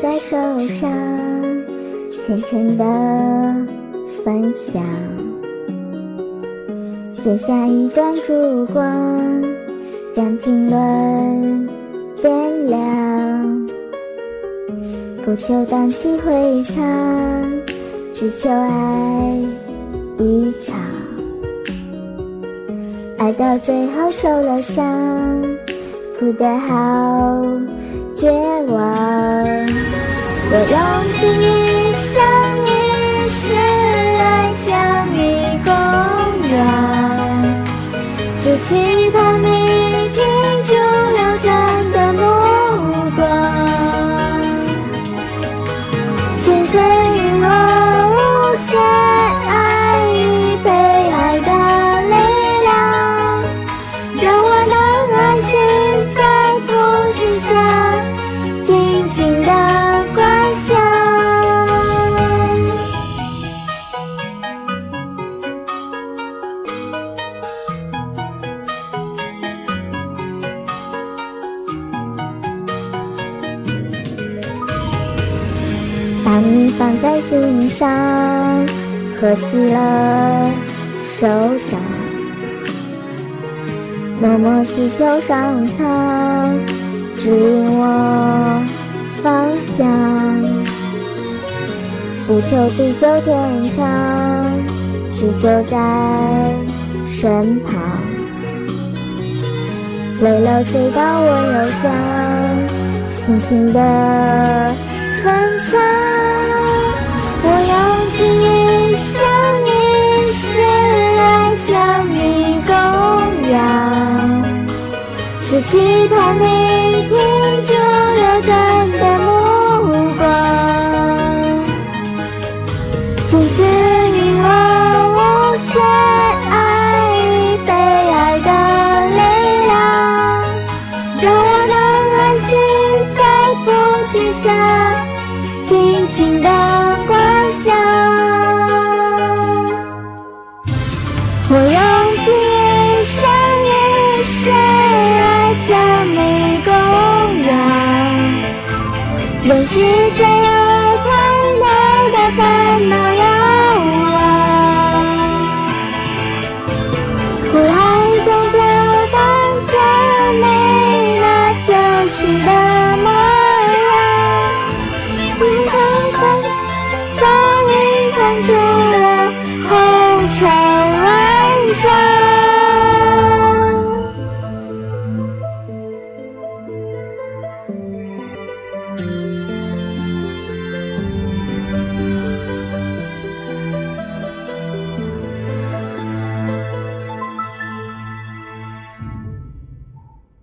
在手上，浅浅的分享，写下一段烛光，将经纶点亮，不求荡气回肠，只求爱一场，爱到最后受了伤，哭得好绝望。我用尽一生一世来将你供养，只期盼你停住流转的目光。千岁陨落无限爱与被爱的力量，让我能安心在菩提下静静地观想。把你放在心上，合起了手掌，默默祈求上苍指引我方向，不求地久天长，只就在身旁。泪流水到我忧伤，轻轻地分享。我用尽一生一世来将你供养，只期盼你停住流转的目光。从此陨落无限爱与被爱的力量，让我能安心在菩提下静静地观想。我用尽一生一世来将你供养，任世间有太多的烦恼